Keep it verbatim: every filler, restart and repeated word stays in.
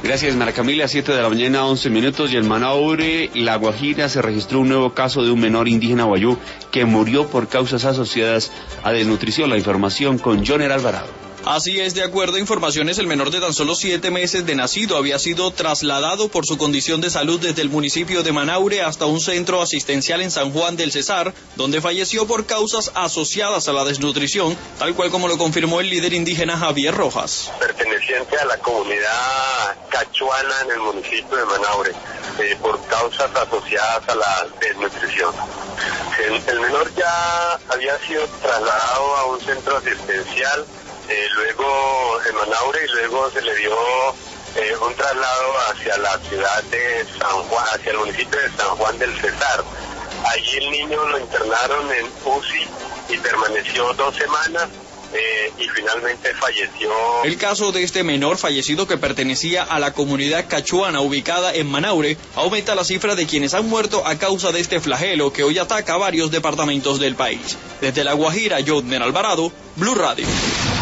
Gracias, Mara Camila. siete de la mañana, once minutos, y en Manaure, La Guajira, se registró un nuevo caso de un menor indígena guayú que murió por causas asociadas a desnutrición. La información con Joner Alvarado. Así es, de acuerdo a informaciones, el menor de tan solo siete meses de nacido había sido trasladado por su condición de salud desde el municipio de Manaure hasta un centro asistencial en San Juan del Cesar, donde falleció por causas asociadas a la desnutrición, tal cual como lo confirmó el líder indígena Javier Rojas. Perteneciente a la comunidad cachuana en el municipio de Manaure, eh, por causas asociadas a la desnutrición. El, el menor ya había sido trasladado a un centro asistencial, Eh, luego en Manaure, y luego se le dio eh, un traslado hacia la ciudad de San Juan, hacia el municipio de San Juan del Cesar. Allí el niño lo internaron en U C I y permaneció dos semanas eh, y finalmente falleció. El caso de este menor fallecido, que pertenecía a la comunidad cachuana ubicada en Manaure, aumenta la cifra de quienes han muerto a causa de este flagelo que hoy ataca a varios departamentos del país. Desde La Guajira, Joner Alvarado, Blue Radio.